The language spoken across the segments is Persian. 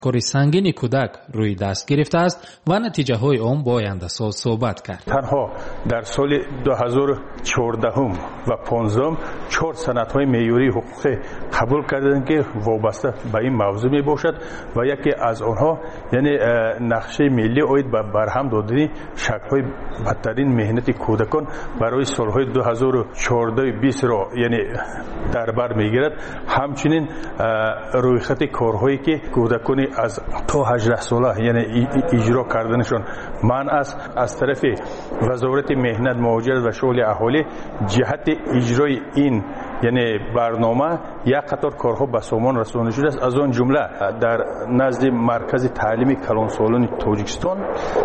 کار سنگین کودک روی دست گرفته است و نتیجه های آن با آینده ساز صحبت کرد. تنها در سال 2014 و 15 4 سندهای معیاری حقوقی قبول کردند که وابسته به این موضوع می باشد و یکی از آنها یعنی نقشه ملی اوید به برهم دادن شکل‌های بدترین مهنت کودکان برای سالهای 2014 و 20 را یعنی در بر میگیرد. همچنین رویخط کارهایی که کودکان از تا 18 ساله یعنی اجرا کردنشان منع است از طرف وزارت مهنت مهاجرت و شغل اهالی جهت اجرای این یعنی برنامه یک قطار کارها به سامان رسانده شده است. از آن جمله در نزد مرکز تعلیم کلانسالان تاجیکستان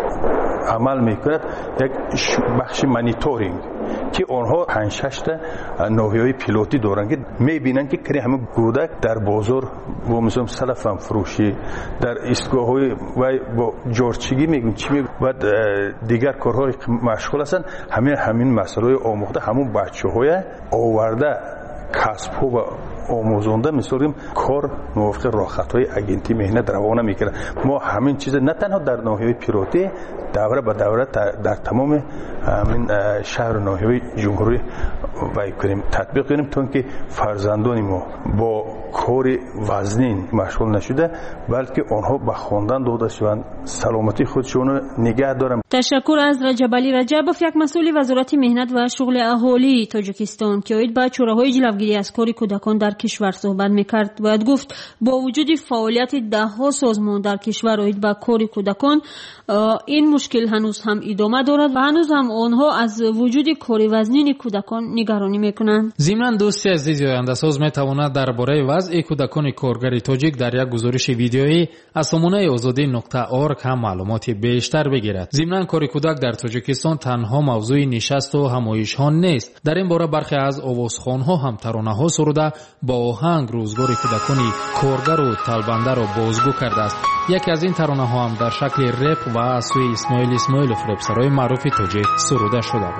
عمل میکند یک بخش مانیتورینگ که آنها 5-6 تا ناحیه پیلوتی دارند که میبینند که کری همه کودک در بازار و مثلا سلفم فروشی در ایستگاه‌های و با جارچگی میگن چی میگن و دیگر کارهای مشغول هستند. همین مسائل آموخته همون بچه‌های آورده کسب‌ها و آموزنده مثلا کار موافق راهخطهای اگنتی مهنت روانه میکنه. ما همین چیز نه تنها در ناحیه پیروتی دوره به دوره در تمام همین شهر و ناحیه جمهوری کنیم تطبیق کنیم تا که فرزندان ما با کار وزنین مشغول نشده بلکه آنها به خواندن داده شوند سلامتی خودشون نگه دارن. تشکر از رجب علی رجبوف، یک مسئول وزارت مهنت و شغل اهالی تاجیکستان که اوید با چوره‌های جلوگیری از کار کودکان در کشور صحبت میکرد. باید گفت با وجود فعالیت ده‌ها سازمان در کشور اوید با کار کودکان این مشکل هنوز هم ادامه دارد و هنوز هم آنها از وجود کار وزنین کودکان نگرانی میکنند. ضمناً دوستی عزیز آینده ساز میتواند درباره وضع کودکان کارگر تاجیک در یک گزارش ویدیویی از سامانه azadi.org هم معلومات بیشتر بگیرد. ضمناً کار کودک در تاجیکستان تنها موضوع نشست و همایش ها نیست. در این باره برخی از آوازخوان‌ها هم ترانه ها سروده با آهنگ روزگار کودکان کارگر و طلبنده را بازگو کرده است. یکی از این ترانه ها هم در شکل رپ و از سوی اسماعیلوف رپسرای معروف تاجیک سروده شده بود.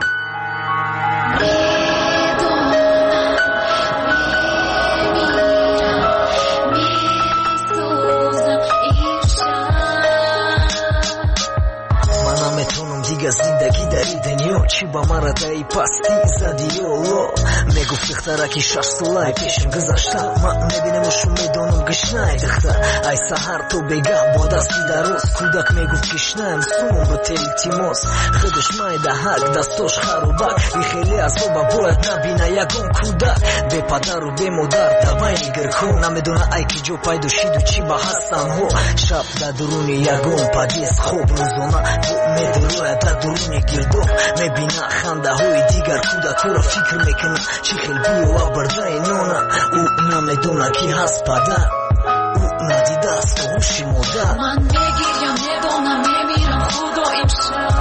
چی با من را دایی پستی زدی یولو میگفت دختره که 6 ساله پیشم گذاشتم من میبینمشون میدونم گشنه دختر ای سهر تو بگم با دستی دروز کودک میگفت گشنه سوم با تلتیموس خودش مایده حق دستاش خروبک ای خیلی از بابا باید نبینه یکم کودک به پدر و به مادر دوای نگر کن نمیدونه ای که جو پیدا شید و چی با هستم هو شب در درونی یکم پدیس خوب روزانه میدروه در درونی گردو میبینه خنده های دیگر کودکو را فکر میکنه چی خیل بیو و برده نونه او نمیدونه کی هست پدر او ندیده است و هوشی مادر من میگیرم میدونم میمیرم خدا امشب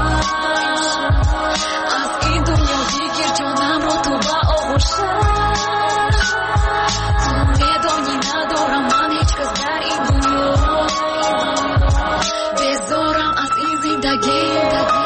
از این دنیا دیگر جانم رو تو با آغوشم تو میدونی ندارم من هیچ کس در این دنیا بذارم از این زندگی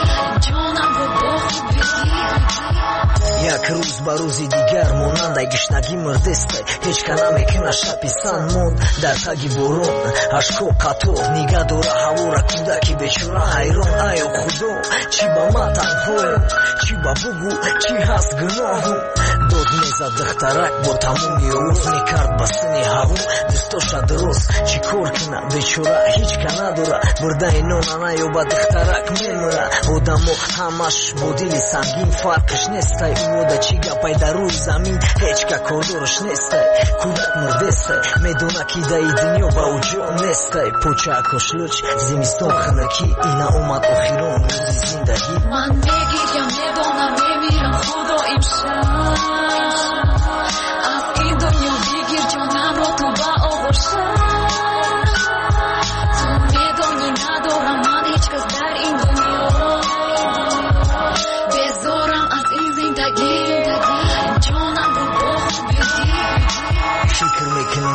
یک روز با روزی دیگر مونند ای گشنگی مردسته هیچ که نمیکنه شپیسان موند در تگی برون عشق و قطور نگه داره هوا را کودکی بچوره حیران ای خدا چی با ما تنهایی چی با بگو چی هست گناهو داد میزد دخترک با تمومی روز میکرد بسنی هوا دستاش درست چی کار کنه بچوره هیچ که نداره برده نونه نیو با دخترک میمونه آدمو همش با دلی سنگین فرقش نیسته او دا چی گپای در روی زمین هیچ که کردارش نیسته کودک مردسته میدونه که دای دنیا با وجود نیسته پوچه کشلوچ زمستان خنکی اینا اومد آخران روزی زندگی من میگیرم میدونم میمیرم خدا امشب از این دنیا بگیر جانم رو تو با آغوشم تو میدونی ندارم من هیچ کس در این دنیا بذارم از این زندگی جانم رو با خوبی فکر میکنم ما چی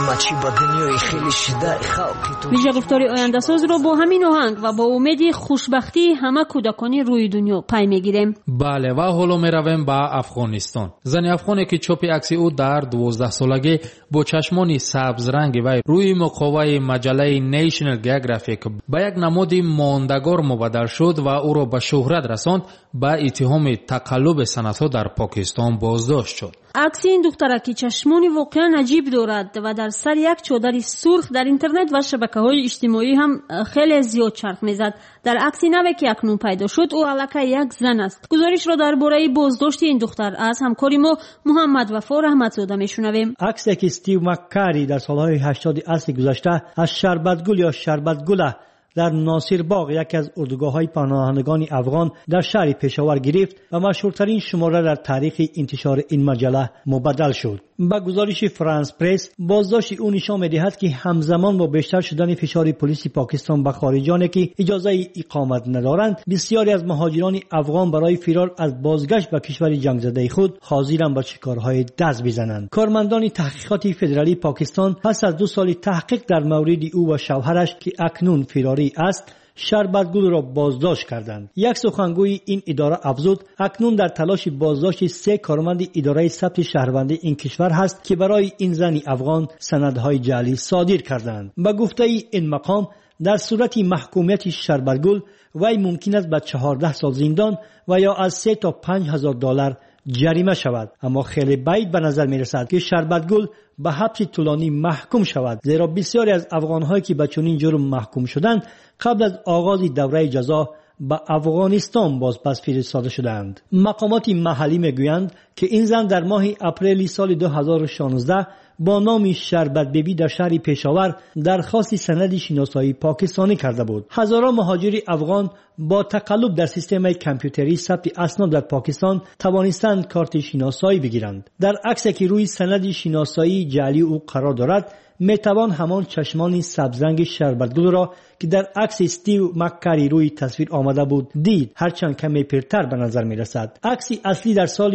ба дунёи хеле шидаи халқи ту. виҷа гуфтори ояндасоз ро бо ҳамин оҳанг ва бо умеди хушбахтии ҳама кӯдакони рӯи дунё пай мегирем. бале, ва ҳоло меравем ба Афғонистон. зани афғоне ки чопи акси ӯ дар 12-солагӣ бо чашмони сабзранги вай рӯи муқоваи маҷаллаи National Geographic ба як намуди мондагор мубаддал шуд ва ӯро ба шӯҳрат расонд, ба иттиҳоми тақаллуби санъатҳо дар Покистон боздошт шуд. акси ин духтараки чашмони воқеан аҷиб дорад ва дар сар як чодари сурх дар интернет ва шабакаҳои иҷтимоӣ ҳам хеле зиёд чарх мезад. дар акси наве ки акнун пайдо шуд, ӯ аллакай як зан аст. гузоришро дар бораи боздошти ин духтар аз ҳамкори мо муҳаммад Вафо Раҳматзода мешунавем. аксе ки Стив Маккари дар солҳои 80 асри гузашта аз Шарбатгул ё Шарбатгула дар Носирбоғ, яке аз урдугоҳҳои паноҳандагони афғон дар шаҳри Пешовар гирифт ва машҳуртарин шумора дар таърихи интишори ин маҷалла мубаддал шуд. ба гузориши Франс пресс, боздошти ӯ нишон медиҳад ки ҳамзамон бо бештар шудани фишори полиси Покистон ба хориҷоне ки иҷозаи иқомат надоранд, бисёре аз муҳоҷирони афғон барои фирор аз бозгашт ба кишвари ҷангзадаи худ ҳозиранд ба шикорҳои даст бизананд. кормандони таҳқиқоти федералии Покистон пас аз 2 соли таҳқиқ дар мавриди ӯ ва шавҳараш ки акнун фирорӣ است شربتگول را بازداشت کردند. یک سخنگوی این اداره افزود اکنون در تلاش بازداشت 3 کارمند اداره ثبت شهروندی این کشور هست که برای این زن افغان سندهای جعلی صادر کردند. به گفته این مقام در صورت محکومیت شربتگول وی ممکن است به 14 سال زندان و یا از 3 تا 5000 دلار جریمه شود. اما خیلی بعید به نظر می رسد که شربتگول به حبس طولانی محکوم شود، زیرا بسیاری از افغان‌هایی که به چنین جرم محکوم شدند قبل از آغاز دوره جزا به افغانستان بازپس فرستاده شدند. مقامات محلی میگویند که این زن در ماه اپریل سال 2016 با نام شربت بیبی در شهر پشاور درخواست سند شناسایی پاکستانی کرده بود. هزاران مهاجر افغان با تقلب در سیستم کامپیوتری ثبت اسناد در پاکستان توانستند کارت شناسایی بگیرند. در عکسی که روی سند شناسایی جعلی او قرار دارد، میتوان همان چشمان سبزرنگ شربتگول را که در عکس استیو مکاری روی تصویر آمده بود دید، هرچند کمی پیرتر به نظر می رسد. عکس اصلی در سال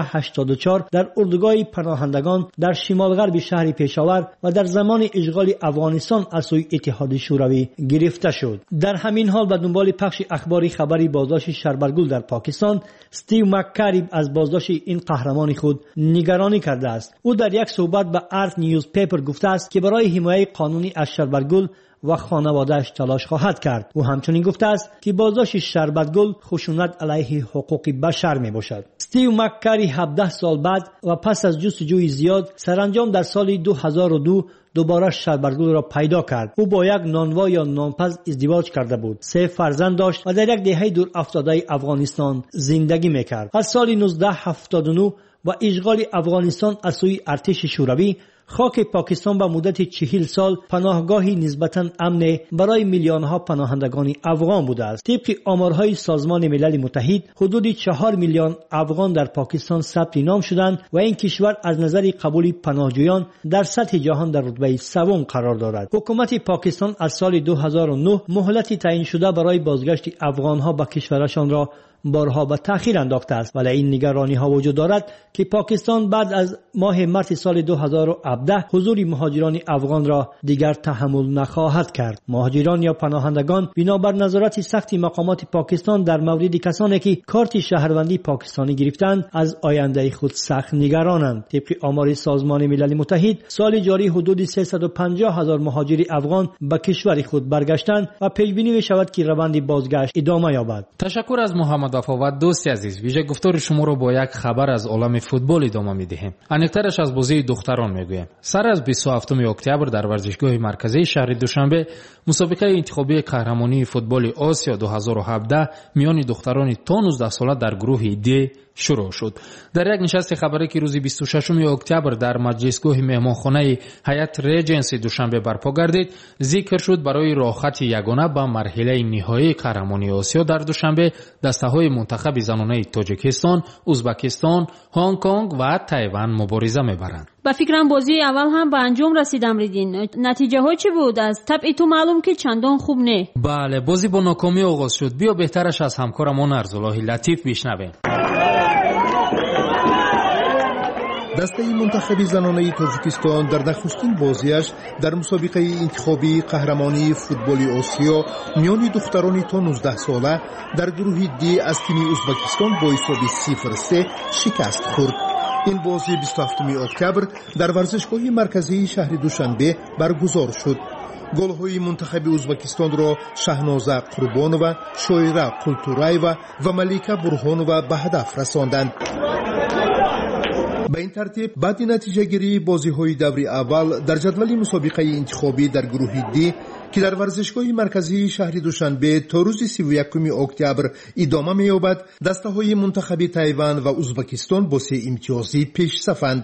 1984 در اردوگاه پناهندگان در شمال غرب شهر پشاور و در زمان اشغال افغانستان از سوی اتحاد شوروی گرفته شد. در همین حال به دنبال پخش اخباری خبری بازداشت شربتگول در پاکستان، استیو مکاری از بازداشت این قهرمان خود نگرانی کرده است. او در یک صحبت به ارت نیوز پیپر گفته است که برای حمایت قانونی از شربتگول و خانواده‌اش تلاش خواهد کرد. او همچنین گفته است که بازداشت شربتگول خشونت علیه حقوق بشر می باشد. استیو مکاری 17 سال بعد و پس از جستجوی زیاد سرانجام در سال 2002 دوباره شربتگول را پیدا کرد. او با یک نانوا یا نانپز ازدواج کرده بود. 3 فرزند داشت و در یک دهه دور افتاده افغانستان زندگی میکرد. از سال 1979 و اشغال افغانستان از سوی ارتش شوروی، خاک پاکستان به مدت 40 سال پناهگاهی نسبتاً امن برای میلیون‌ها پناهندگان افغان بوده است. طبق آمارهای سازمان ملل متحد، حدود 4 میلیون افغان در پاکستان ثبت نام شدند و این کشور از نظر قبول پناهجویان در سطح جهان در رتبه سوم قرار دارد. حکومت پاکستان از سال 2009 مهلت تعیین شده برای بازگشت افغان‌ها به کشورشان را بارها به تأخیر انداخته است، ولی این نگرانی ها وجود دارد که پاکستان بعد از ماه مارس سال 2017 حضور مهاجران افغان را دیگر تحمل نخواهد کرد. مهاجران یا پناهندگان بنابر نظارت سخت مقامات پاکستان در مورد کسانی که کارت شهروندی پاکستانی گرفتند از آینده خود سخت نگرانند. طبق آمار سازمان ملل متحد، سال جاری حدود 350,000 مهاجر افغان به کشور خود برگشتند و پیش بینی می شود که روند بازگشت ادامه یابد. تشکر از محمد وفا و دوستی عزیز. ویژه گفتار شما رو با یک خبر از عالم فوتبال ادامه میدهیم. انیقترش از بازی دختران میگویم. سر از 27 اکتبر در ورزشگاه مرکزی شهر دوشنبه مسابقه انتخابی قهرمانی فوتبال آسیا 2017 میان دختران تا 19 ساله در گروه دی شروع شد. در یک نشست خبری که روز 26 اکتبر در مجلسگاه مهمانخانه هیئت ریجنسی دوشنبه برپا گردید، ذکر شد برای راهخط یگانه به مرحله نهایی قهرمانی آسیا در دوشنبه دسته‌های منتخب زنانه تاجیکستان، ازبکستان، هنگ کنگ و تایوان مبارزه می‌برند. با فکرم بازی اول هم به انجام رسیدم ریدین. نتیجه ها چی بود؟ از طبع تو معلوم که چندان خوب نه. بله، بازی با ناکامی آغاز شد. بیا بهترش از همکارمون ارزالله لطیف بشنویم. دسته منتخب زنانه تاجیکستان در نخستین بازیش در مسابقه انتخابی قهرمانی فوتبال آسیا میان دختران تا 19 ساله در گروه دی از تیم ازبکستان با حساب 0-3 شکست خورد. این بازی 27 اکتبر در ورزشگاه مرکزی شهر دوشنبه برگزار شد. گل‌های منتخب ازبکستان را شهنازه قربانова، شویره قلتورایeva و ملیکه برهانova به هدف رساندند. به این ترتیب بعد نتیجه گیری بازی‌های دور اول در جدول مسابقه انتخابی در گروه دی که در ورزشگاه مرکزی شهر دوشنبه تا روز 31 اکتبر ادامه می‌یابد، دسته‌های منتخب تایوان و ازبکستان با 3 امتیازی پیش صفند.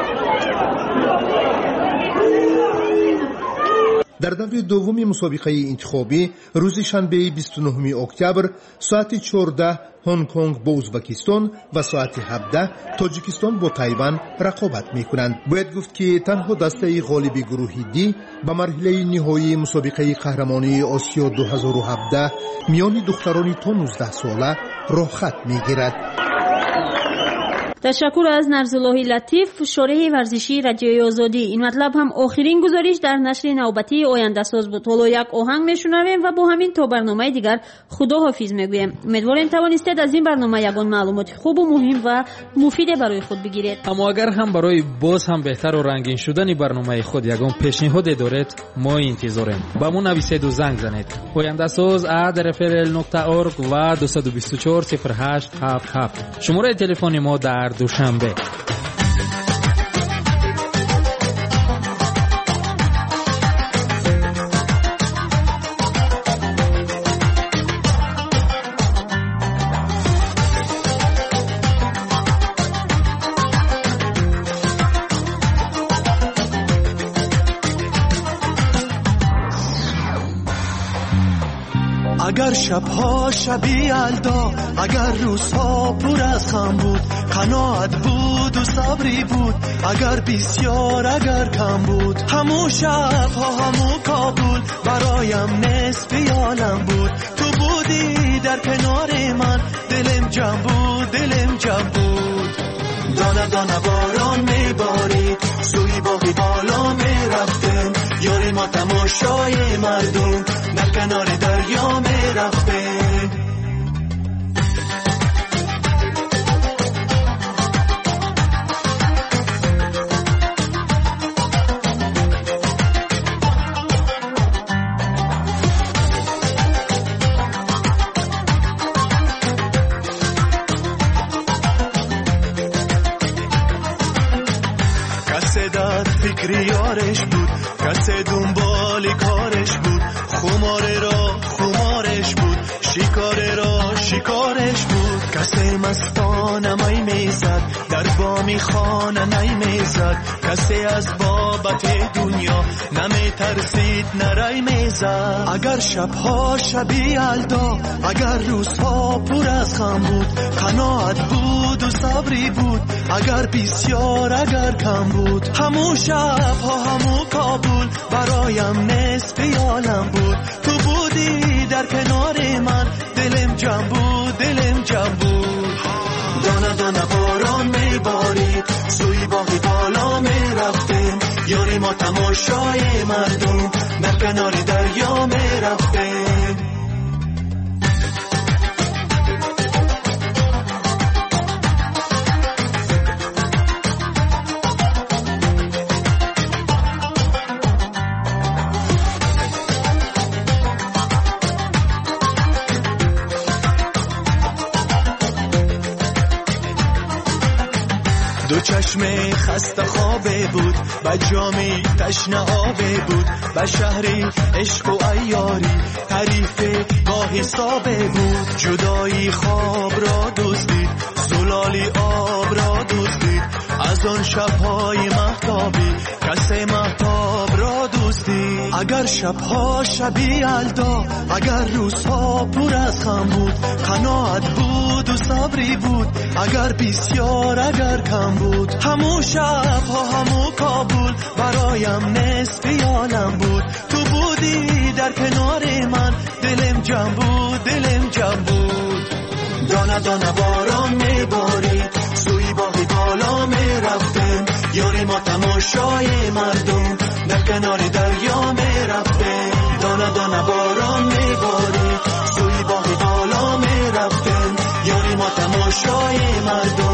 در دور دوم مسابقه انتخابی روز شنبه 29 اکتبر ساعت 14 هنگ کنگ با ازبکستان و ساعت 17 تاجیکستان با تایوان رقابت می‌کنند. باید گفت که تنها دسته غالب گروه دی به مرحله نهایی مسابقه قهرمانی آسیا 2017 میان دختران تا 19 ساله راه خط می‌گیرد. تشکر از نرزالله لطیف، شورای ورزشی رادیوی آزادی. این مطلب هم آخرین گزارش در نشر نوبتی آینده ساز بود. حالا یک آهنگ میشنویم و با همین تا برنامه دیگر خداحافظ میگویم. امیدواریم توانستید از این برنامه یگان معلومات خوب و مهم و مفید برای خود بگیرید. اما اگر هم برای باز هم بهتر و رنگین شدن برنامه خود یگان پیشنهاد دارید، ما انتظاریم. با ما نویسید و زنگ زنید. آینده ساز @rfl.org و 224 0877 شماره تلفن ما در دوشنبه. اگر شبها شبی الدا، اگر روزها پر از غم بود، قناعت بود و صبری بود، اگر بسیار اگر کم بود، همو شبها همو کابل برایم نصف عالم بود. تو بودی در کنار من، دلم جمع بود دلم جمع بود. دانه دانه باران میبارید، سوی باغی بالا میرفتم، یاری ما تماشای مردم در کنار دریا میرفتم. کسی داد فکری یارش بود، کسی دنبال کارش بود، خمارش بود، شکارش بود. کسی مستانه می میزد، در بامی خانه نمیزد، کسی از بابت دنیا نمی ترسید نرای میزد. اگر شبها شبی الدا، اگر روزها پر از غم بود، قناعت بود و صبری بود، اگر بسیار اگر کم بود، همو شبها همو کابل برایم نصف عالم بود. تو بودی در کنار من، دلم جمع بود دلم جمع بود. دانه دانه باران میبارید، سوی باغی بالا میرفتیم، یاری ما تماشای مردم در کنار دریا میرفتیم. دو چشم خسته خوابه بود، با جامی تشنه آبه بود، با شهری عشق و عیاری حریف با حسابه بود. جدایی خواب را دزدید، زلالی آب را دزدید، از آن شبهای مهتابی کسی مهتاب را دزدید. اگر شبها شبی الدا، اگر روزها پر از غم بود، قناعت بود و صبری بود، اگر بسیار اگر کم بود، همو شبها همو کابل برایم نصف عالم بود. تو بودی در کنار من، دلم جمع بود دلم جمع بود. دانه دانه باران میبارید، سوی باغی بالا میرفتم، یاری ما تماشای مردم در کنار دریا می رفتیم دانه دانه باران می باری سوی باغ بالا می رفتیم یاری ما تماشای مردم